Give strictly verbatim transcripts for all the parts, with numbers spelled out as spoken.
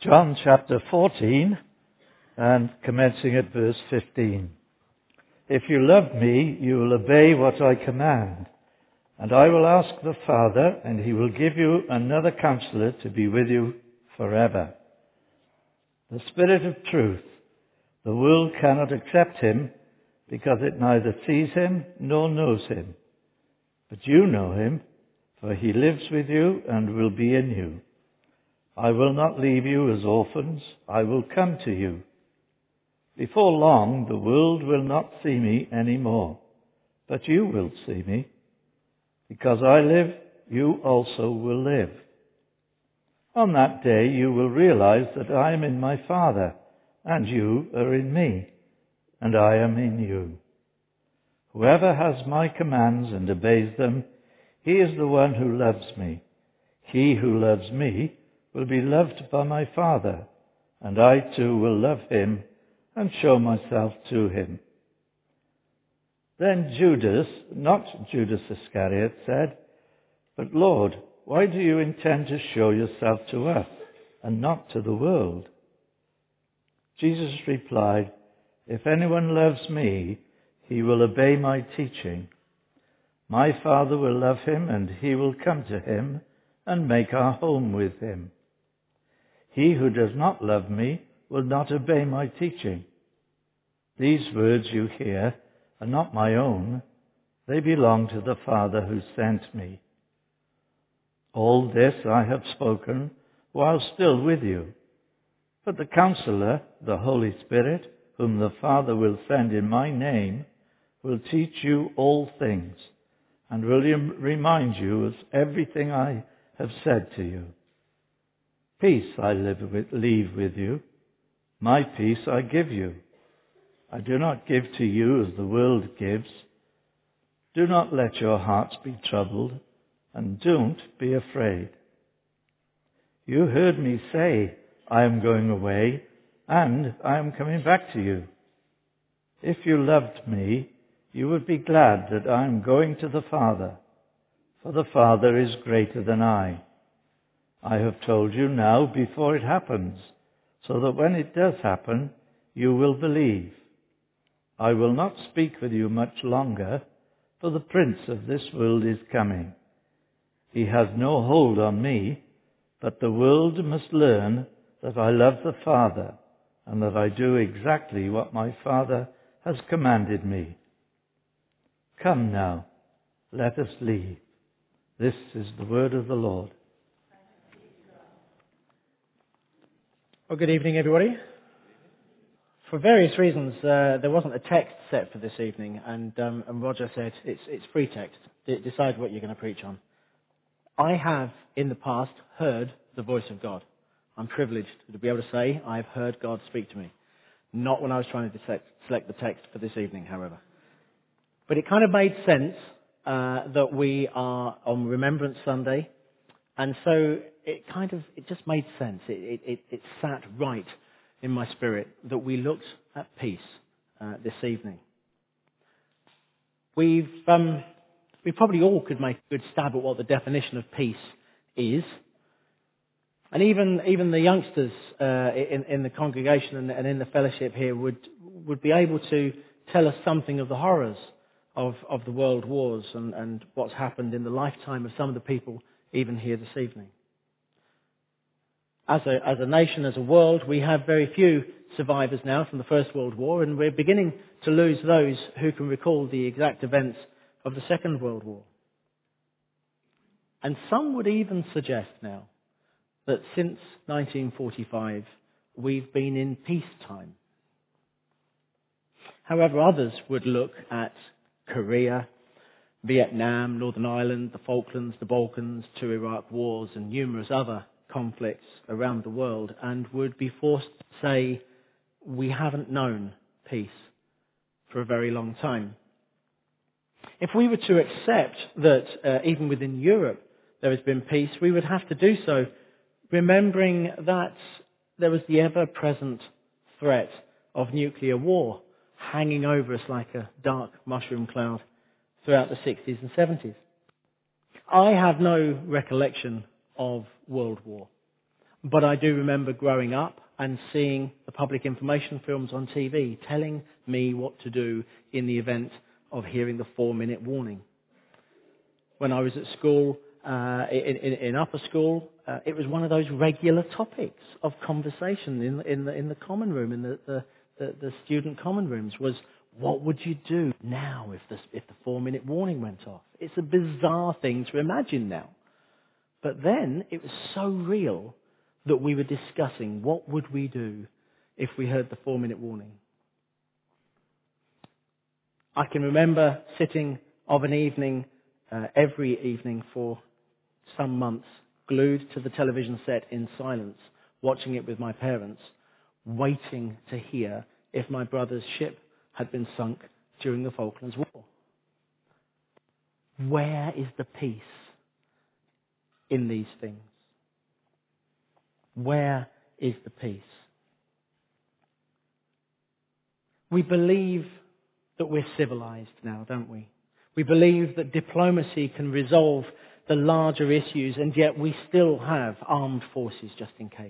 John chapter fourteen and commencing at verse fifteen. If you love me, you will obey what I command. And I will ask the Father, and he will give you another counselor to be with you forever. The Spirit of truth. The world cannot accept him because it neither sees him nor knows him. But you know him, for he lives with you and will be in you. I will not leave you as orphans. I will come to you. Before long, the world will not see me anymore, but you will see me. Because I live, you also will live. On that day, you will realize that I am in my Father, and you are in me, and I am in you. Whoever has my commands and obeys them, he is the one who loves me. He who loves me will be loved by my Father, and I too will love him and show myself to him. Then Judas, not Judas Iscariot, said, But Lord, why do you intend to show yourself to us and not to the world? Jesus replied, If anyone loves me, he will obey my teaching. My Father will love him, and he will come to him and make our home with him. He who does not love me will not obey my teaching. These words you hear are not my own. They belong to the Father who sent me. All this I have spoken while still with you. But the Counselor, the Holy Spirit, whom the Father will send in my name, will teach you all things and will remind you of everything I have said to you. Peace I live with, leave with you. My peace I give you. I do not give to you as the world gives. Do not let your hearts be troubled, and don't be afraid. You heard me say, I am going away, and I am coming back to you. If you loved me, you would be glad that I am going to the Father, for the Father is greater than I. I have told you now before it happens, so that when it does happen, you will believe. I will not speak with you much longer, for the prince of this world is coming. He has no hold on me, but the world must learn that I love the Father, and that I do exactly what my Father has commanded me. Come now, let us leave. This is the word of the Lord. Well, good evening, everybody. For various reasons, uh, there wasn't a text set for this evening, and, um, and Roger said it's, it's free text. D- decide what you're going to preach on. I have, in the past, heard the voice of God. I'm privileged to be able to say I've heard God speak to me. Not when I was trying to select, select the text for this evening, however. But it kind of made sense uh, that we are on Remembrance Sunday, and so it kind of, it just made sense. It, it, it sat right in my spirit that we looked at peace uh, this evening. We've, um, we probably all could make a good stab at what the definition of peace is. And even even the youngsters uh, in, in the congregation and, and in the fellowship here would would be able to tell us something of the horrors of, of the world wars and, and what's happened in the lifetime of some of the people even here this evening. As a, as a nation, as a world, we have very few survivors now from the First World War, and we're beginning to lose those who can recall the exact events of the Second World War. And some would even suggest now that since nineteen forty-five, we've been in peacetime. However, others would look at Korea, Vietnam, Northern Ireland, the Falklands, the Balkans, two Iraq wars, and numerous other conflicts around the world, and would be forced to say, we haven't known peace for a very long time. If we were to accept that uh, even within Europe there has been peace, we would have to do so remembering that there was the ever-present threat of nuclear war hanging over us like a dark mushroom cloud throughout the sixties and seventies. I have no recollection of World War. But I do remember growing up and seeing the public information films on T V telling me what to do in the event of hearing the four-minute warning. When I was at school, uh, in, in, in upper school, uh, it was one of those regular topics of conversation in, in, the, in the common room, in the, the, the, the student common rooms, was what would you do now if the, if the four-minute warning went off? It's a bizarre thing to imagine now. But then it was so real that we were discussing what would we do if we heard the four-minute warning. I can remember sitting of an evening, uh, every evening for some months, glued to the television set in silence, watching it with my parents, waiting to hear if my brother's ship had been sunk during the Falklands War. Where is the peace in these things? Where is the peace? We believe that we're civilized now, don't we? We believe that diplomacy can resolve the larger issues, and yet we still have armed forces just in case.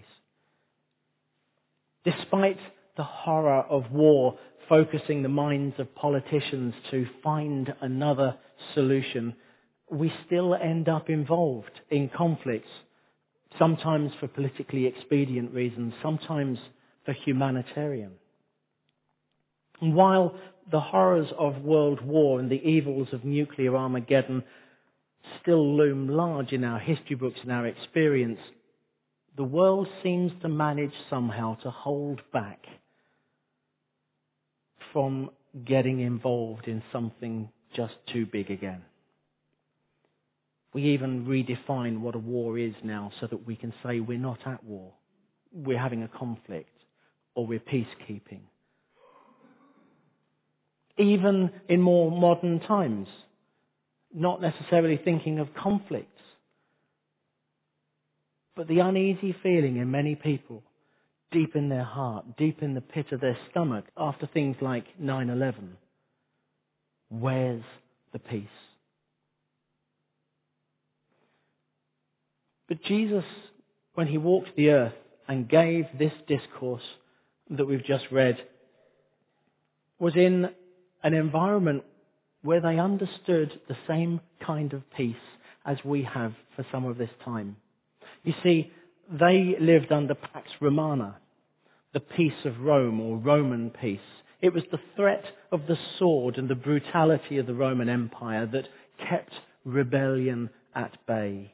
Despite the horror of war focusing the minds of politicians to find another solution, we still end up involved in conflicts, sometimes for politically expedient reasons, sometimes for humanitarian. And while the horrors of world war and the evils of nuclear Armageddon still loom large in our history books and our experience, the world seems to manage somehow to hold back from getting involved in something just too big again. We even redefine what a war is now so that we can say we're not at war, we're having a conflict, or we're peacekeeping. Even in more modern times, not necessarily thinking of conflicts, but the uneasy feeling in many people, deep in their heart, deep in the pit of their stomach, after things like nine eleven. Where's the peace? But Jesus, when he walked the earth and gave this discourse that we've just read, was in an environment where they understood the same kind of peace as we have for some of this time. You see, they lived under Pax Romana, the peace of Rome, or Roman peace. It was the threat of the sword and the brutality of the Roman Empire that kept rebellion at bay.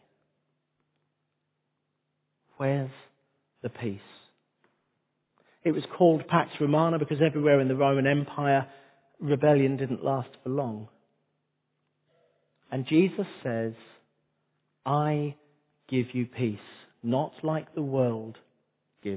Where's the peace? It was called Pax Romana because everywhere in the Roman Empire, rebellion didn't last for long. And Jesus says, I give you peace, not like the world gives.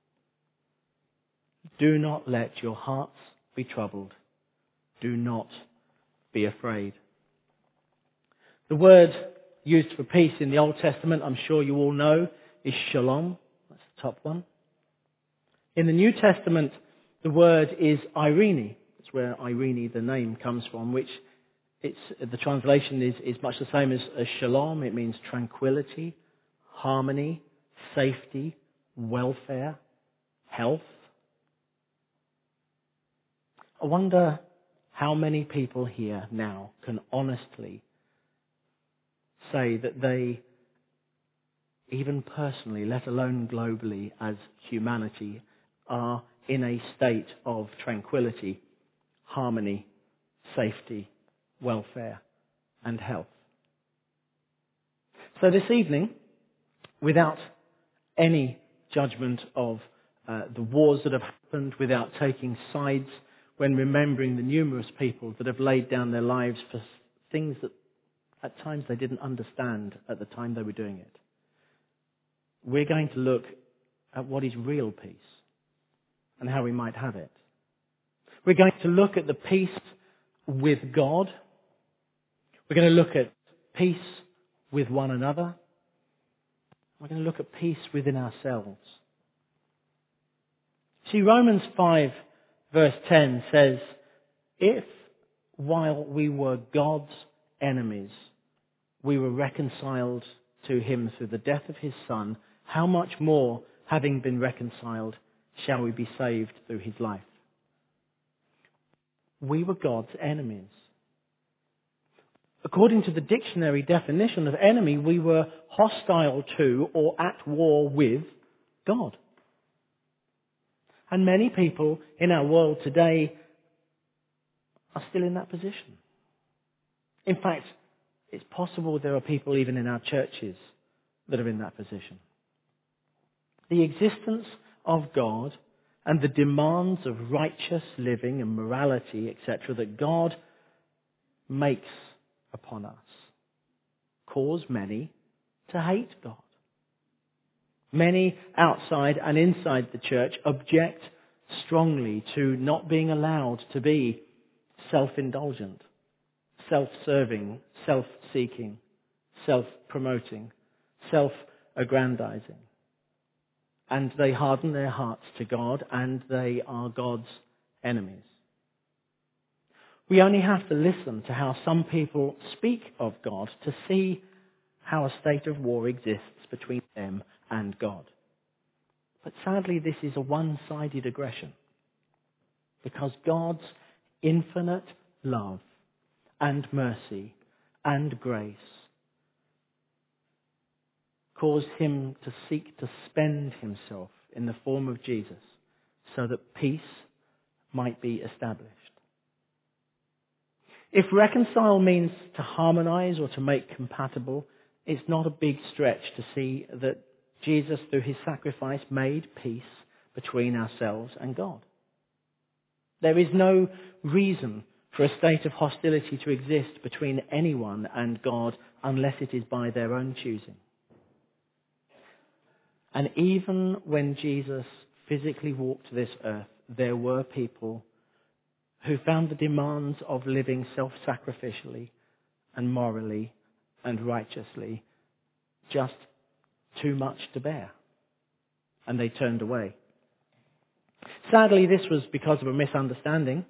Do not let your hearts be troubled. Do not be afraid. The word used for peace in the Old Testament, I'm sure you all know, is shalom. That's the top one. In the New Testament, the word is Irene. That's where Irene, the name, comes from, which it's, the translation is, is much the same as, as shalom. It means tranquility, harmony, safety, welfare, health. I wonder how many people here now can honestly say that they, even personally, let alone globally as humanity, are in a state of tranquility, harmony, safety, welfare, and health. So this evening, without any judgment of uh, the wars that have happened, without taking sides, when remembering the numerous people that have laid down their lives for things that at times they didn't understand at the time they were doing it, we're going to look at what is real peace and how we might have it. We're going to look at the peace with God. We're going to look at peace with one another. We're going to look at peace within ourselves. See, Romans five verse ten says, if while we were God's enemies, we were reconciled to him through the death of his Son, how much more, having been reconciled, shall we be saved through his life? We were God's enemies. According to the dictionary definition of enemy, we were hostile to or at war with God. And many people in our world today are still in that position. In fact, it's possible there are people even in our churches that are in that position. The existence of God and the demands of righteous living and morality, et cetera, that God makes upon us cause many to hate God. Many outside and inside the church object strongly to not being allowed to be self-indulgent, self-serving, self-seeking, self-promoting, self-aggrandizing. And they harden their hearts to God, and they are God's enemies. We only have to listen to how some people speak of God to see how a state of war exists between them and God. But sadly, this is a one-sided aggression, because God's infinite love and mercy and grace caused him to seek to spend himself in the form of Jesus so that peace might be established. If reconcile means to harmonize or to make compatible, it's not a big stretch to see that Jesus, through his sacrifice, made peace between ourselves and God. There is no reason for a state of hostility to exist between anyone and God unless it is by their own choosing. And even when Jesus physically walked this earth, there were people who found the demands of living self-sacrificially and morally and righteously just too much to bear. And they turned away. Sadly, this was because of a misunderstanding.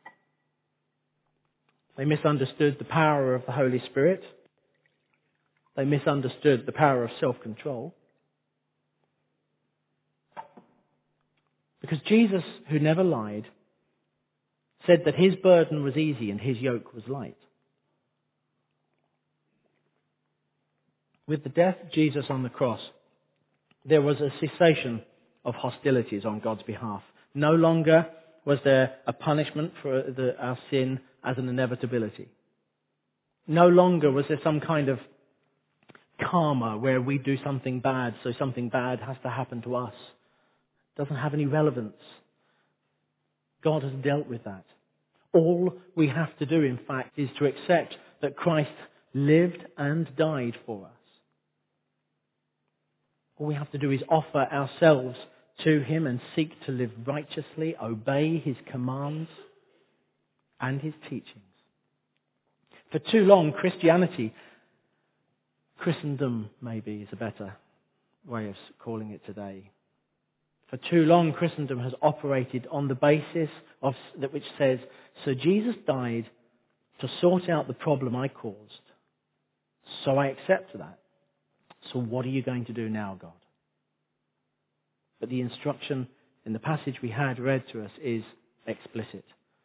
They misunderstood the power of the Holy Spirit. They misunderstood the power of self-control. Because Jesus, who never lied, said that his burden was easy and his yoke was light. With the death of Jesus on the cross, there was a cessation of hostilities on God's behalf. No longer was there a punishment for the, our sin as an inevitability. No longer was there some kind of karma where we do something bad, so something bad has to happen to us. It doesn't have any relevance. God has dealt with that. All we have to do, in fact, is to accept that Christ lived and died for us. All we have to do is offer ourselves to him and seek to live righteously, obey his commands and his teachings. For too long, Christianity, Christendom maybe is a better way of calling it today. For too long, Christendom has operated on the basis of that which says, so Jesus died to sort out the problem I caused. So I accept that. So what are you going to do now, God? But the instruction in the passage we had read to us is explicit.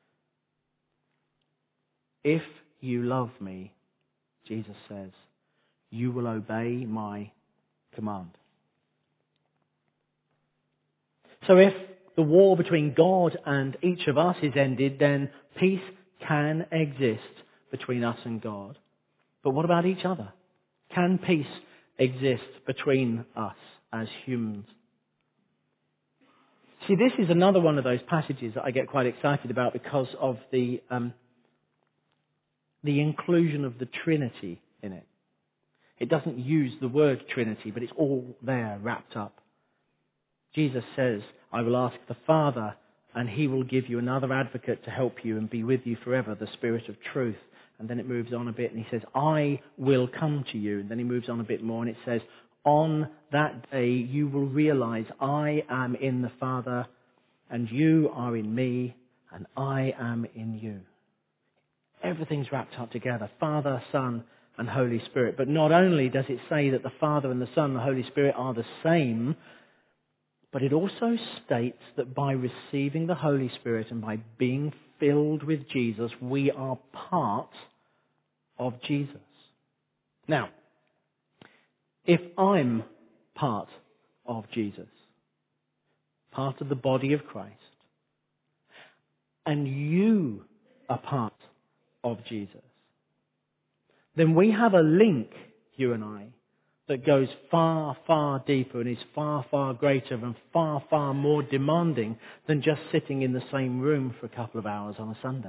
If you love me, Jesus says, you will obey my command. So if the war between God and each of us is ended, then peace can exist between us and God. But what about each other? Can peace exist between us as humans? See, this is another one of those passages that I get quite excited about because of the um, the inclusion of the Trinity in it. It doesn't use the word Trinity, but it's all there wrapped up. Jesus says, I will ask the Father, and he will give you another advocate to help you and be with you forever, the Spirit of truth. And then it moves on a bit and he says, I will come to you. And then he moves on a bit more and it says, on that day you will realize I am in the Father and you are in me and I am in you. Everything's wrapped up together. Father, Son and Holy Spirit. But not only does it say that the Father and the Son and the Holy Spirit are the same, but it also states that by receiving the Holy Spirit and by being filled with Jesus, we are part of Jesus. Now, if I'm part of Jesus, part of the body of Christ, and you are part of Jesus, then we have a link, you and I, that goes far, far deeper and is far, far greater and far, far more demanding than just sitting in the same room for a couple of hours on a Sunday.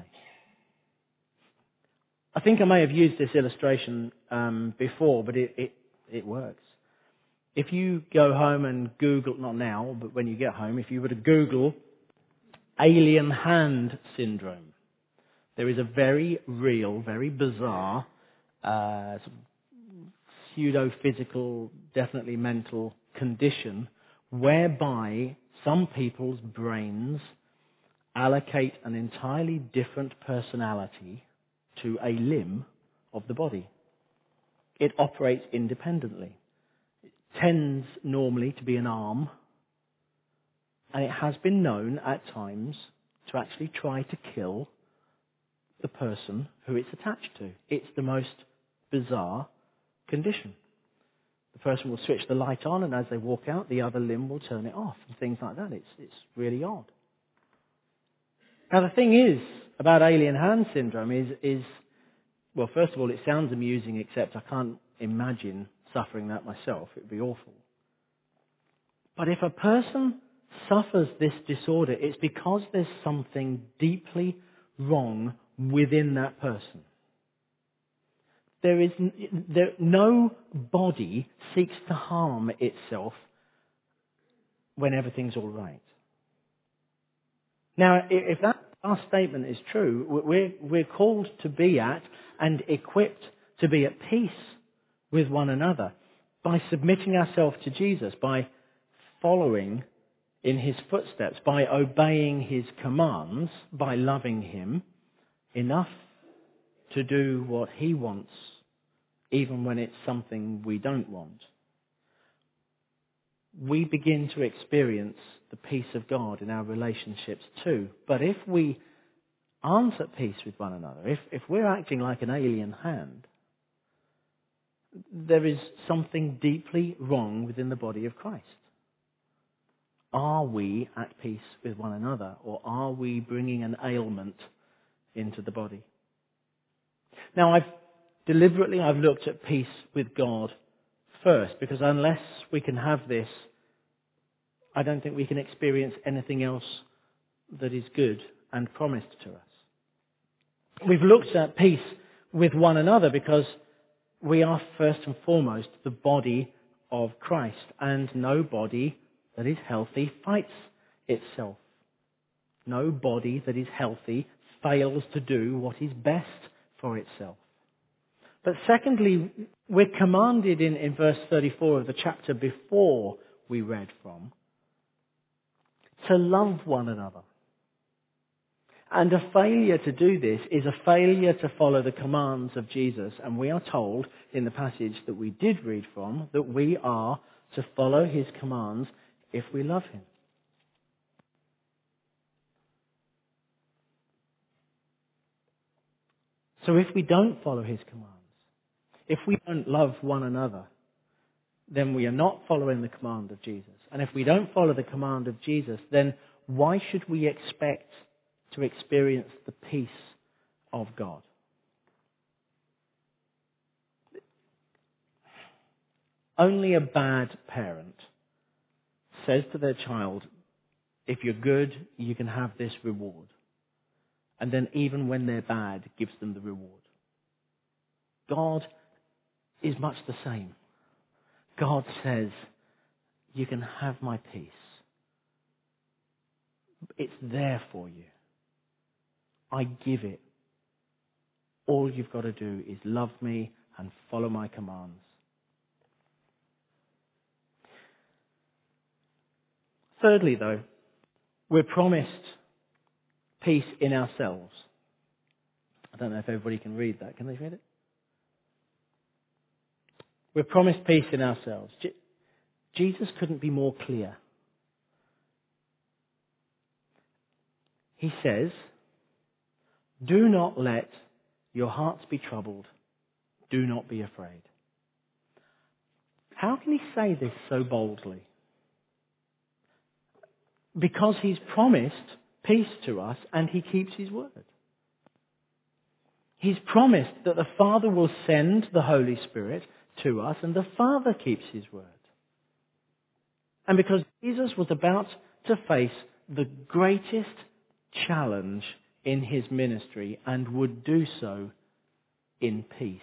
I think I may have used this illustration um, before, but it, it, it works. If you go home and Google, not now, but when you get home, if you were to Google alien hand syndrome, there is a very real, very bizarre, uh, pseudo-physical, definitely mental condition whereby some people's brains allocate an entirely different personality to a limb of the body. It operates independently. It tends normally to be an arm, and it has been known at times to actually try to kill the person who it's attached to. It's the most bizarre condition. The person will switch the light on, and as they walk out, the other limb will turn it off, and things like that. It's, it's really odd. Now, the thing is about alien hand syndrome is, is, well, first of all, it sounds amusing, except I can't imagine suffering that myself. It would be awful. But if a person suffers this disorder, it's because there's something deeply wrong within that person. There is there, no body seeks to harm itself when everything's all right. Now, if that our statement is true, we're, we're called to be at and equipped to be at peace with one another by submitting ourselves to Jesus, by following in his footsteps, by obeying his commands, by loving him enough to do what he wants, even when it's something we don't want. We begin to experience the peace of God in our relationships too. But if we aren't at peace with one another, if, if we're acting like an alien hand, there is something deeply wrong within the body of Christ. Are we at peace with one another, or are we bringing an ailment into the body? Now, I've deliberately I've looked at peace with God first, because unless we can have this, I don't think we can experience anything else that is good and promised to us. We've looked at peace with one another because we are first and foremost the body of Christ, and no body that is healthy fights itself. No body that is healthy fails to do what is best for itself. But secondly, we're commanded in, in verse thirty-four of the chapter before we read from, to love one another. And a failure to do this is a failure to follow the commands of Jesus. And we are told in the passage that we did read from that we are to follow his commands if we love him. So if we don't follow his commands, if we don't love one another, then we are not following the command of Jesus. And if we don't follow the command of Jesus, then why should we expect to experience the peace of God? Only a bad parent says to their child, if you're good, you can have this reward. And then even when they're bad, gives them the reward. God is much the same. God says, you can have my peace. It's there for you. I give it. All you've got to do is love me and follow my commands. Thirdly, though, we're promised peace in ourselves. I don't know if everybody can read that. Can they read it? We're promised peace in ourselves. Je- Jesus couldn't be more clear. He says, do not let your hearts be troubled. Do not be afraid. How can he say this so boldly? Because he's promised peace to us and he keeps his word. He's promised that the Father will send the Holy Spirit to us and the Father keeps his word. And because Jesus was about to face the greatest challenge in his ministry and would do so in peace.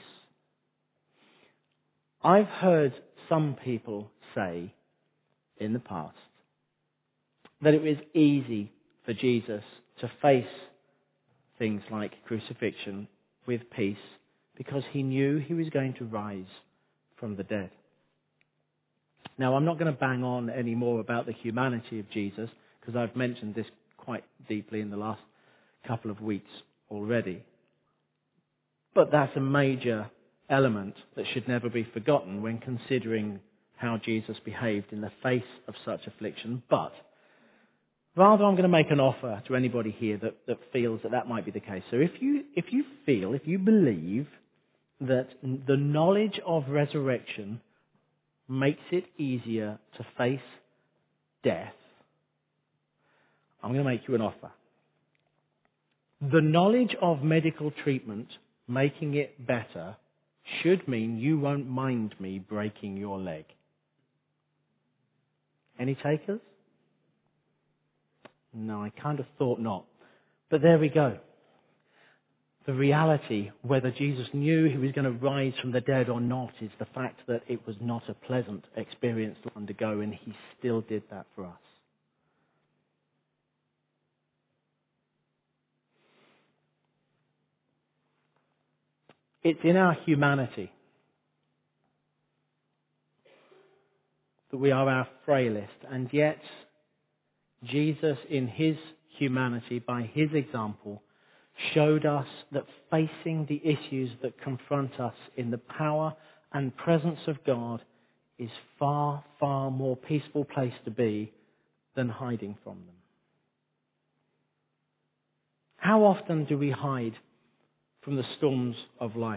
I've heard some people say in the past that it was easy for Jesus to face things like crucifixion with peace because he knew he was going to rise from the dead. Now, I'm not going to bang on any more about the humanity of Jesus because I've mentioned this quite deeply in the last couple of weeks already. But that's a major element that should never be forgotten when considering how Jesus behaved in the face of such affliction. But rather, I'm going to make an offer to anybody here that, that feels that that might be the case. So if you, if you feel, if you believe that the knowledge of resurrection makes it easier to face death, I'm going to make you an offer. The knowledge of medical treatment making it better should mean you won't mind me breaking your leg. Any takers? No, I kind of thought not. But there we go. The reality, whether Jesus knew he was going to rise from the dead or not, is the fact that it was not a pleasant experience to undergo, and he still did that for us. It's in our humanity that we are our frailest, and yet Jesus, in his humanity, by his example, showed us that facing the issues that confront us in the power and presence of God is far, far more peaceful place to be than hiding from them. How often do we hide from the storms of life?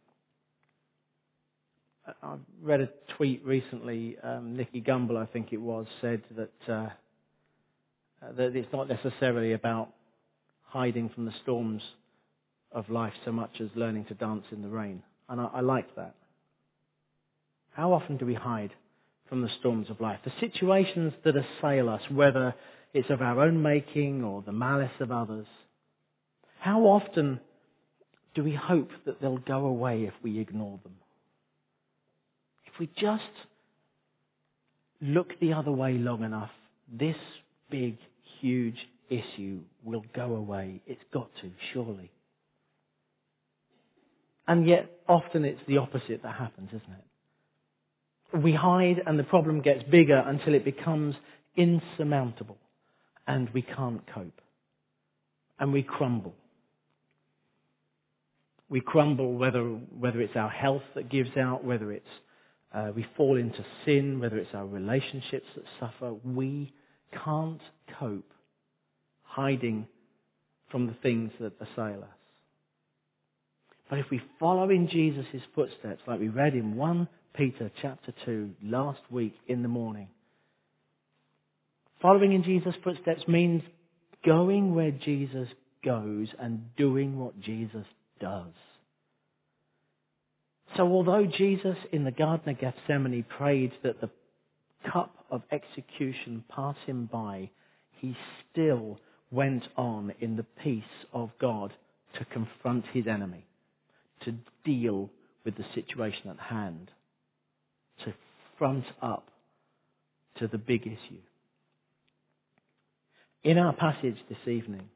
I read a tweet recently, um, Nicky Gumbel, I think it was, said that, uh, that it's not necessarily about hiding from the storms of life so much as learning to dance in the rain. And I, I like that. How often do we hide from the storms of life? The situations that assail us, whether it's of our own making or the malice of others. How often do we hope that they'll go away if we ignore them? If we just look the other way long enough, this big, huge issue will go away. It's got to, surely. And yet, often it's the opposite that happens, isn't it? We hide and the problem gets bigger until it becomes insurmountable and we can't cope. And we crumble. We crumble whether, whether it's our health that gives out, whether it's uh, we fall into sin, whether it's our relationships that suffer. We can't cope hiding from the things that assail us. But if we follow in Jesus' footsteps, like we read in First Peter chapter two last week in the morning, following in Jesus' footsteps means going where Jesus goes and doing what Jesus does. So although Jesus in the Garden of Gethsemane prayed that the cup of execution pass him by, he still went on in the peace of God to confront his enemy, to deal with the situation at hand, to front up to the big issue. In our passage this evening,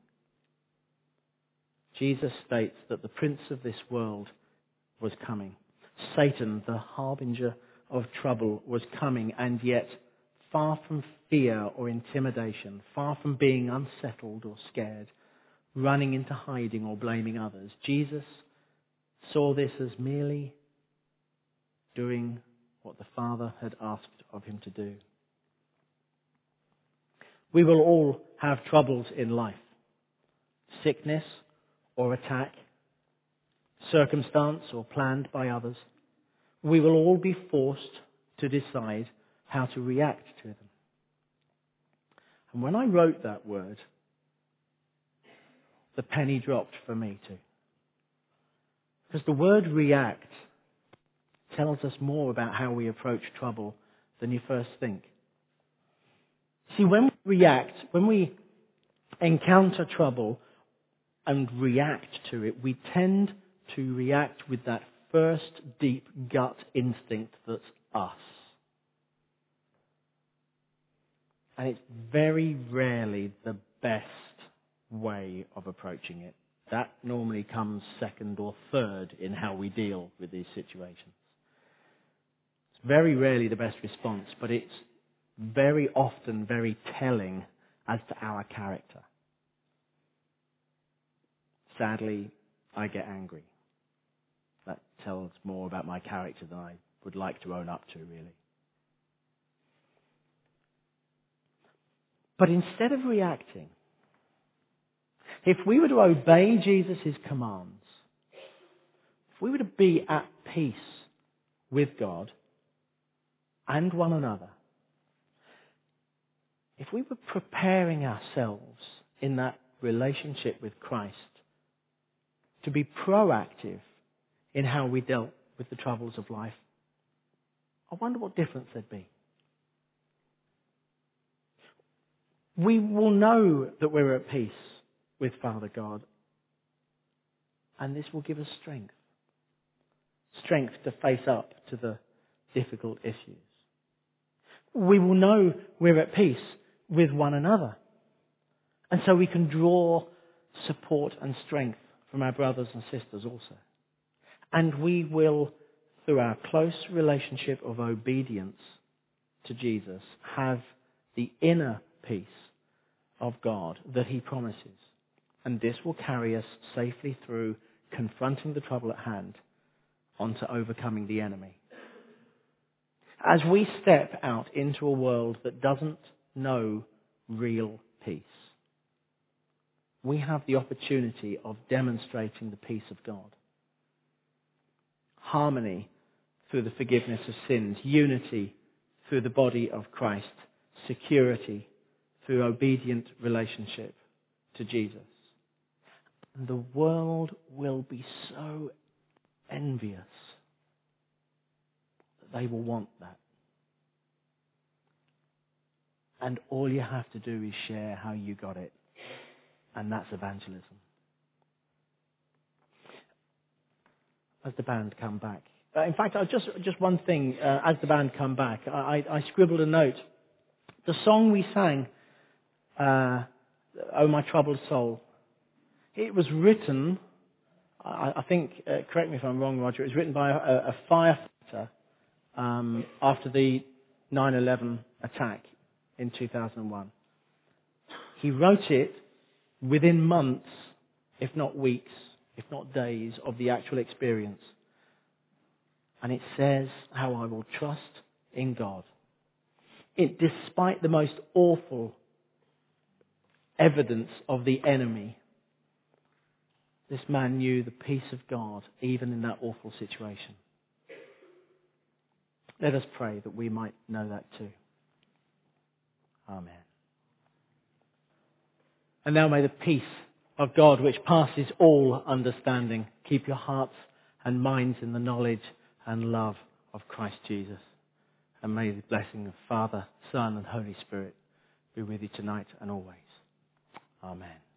Jesus states that the prince of this world was coming. Satan, the harbinger of trouble, was coming, and yet far from fear or intimidation, far from being unsettled or scared, running into hiding or blaming others, Jesus saw this as merely doing what the Father had asked of him to do. We will all have troubles in life. Sickness or attack, circumstance or planned by others. We will all be forced to decide how to react to them. And when I wrote that word, the penny dropped for me too. Because the word react tells us more about how we approach trouble than you first think. See, when we react, when we encounter trouble and react to it, we tend to react with that first deep gut instinct that's us. And it's very rarely the best way of approaching it. That normally comes second or third in how we deal with these situations. It's very rarely the best response, but it's very often very telling as to our character. Sadly, I get angry. That tells more about my character than I would like to own up to, really. But instead of reacting, if we were to obey Jesus' commands, if we were to be at peace with God and one another, if we were preparing ourselves in that relationship with Christ to be proactive in how we dealt with the troubles of life, I wonder what difference there'd be. We will know that we're at peace with Father God, and this will give us strength. Strength to face up to the difficult issues. We will know we're at peace with one another, and so we can draw support and strength from our brothers and sisters also. And we will, through our close relationship of obedience to Jesus, have the inner peace of God that He promises. And this will carry us safely through confronting the trouble at hand onto overcoming the enemy. As we step out into a world that doesn't know real peace, we have the opportunity of demonstrating the peace of God. Harmony through the forgiveness of sins, unity through the body of Christ, security through obedient relationship to Jesus. And the world will be so envious that they will want that. And all you have to do is share how you got it. And that's evangelism. As the band come back. Uh, in fact, I just just one thing, uh, as the band come back, I, I scribbled a note. The song we sang, uh, Oh My Troubled Soul, it was written, I, I think, uh, correct me if I'm wrong, Roger, it was written by a, a firefighter um, after the nine eleven attack in two thousand one. He wrote it within months, if not weeks, if not days, of the actual experience. And it says how I will trust in God. It, despite the most awful evidence of the enemy, this man knew the peace of God even in that awful situation. Let us pray that we might know that too. Amen. And now may the peace of God, which passes all understanding, keep your hearts and minds in the knowledge and love of Christ Jesus. And may the blessing of Father, Son and Holy Spirit be with you tonight and always. Amen.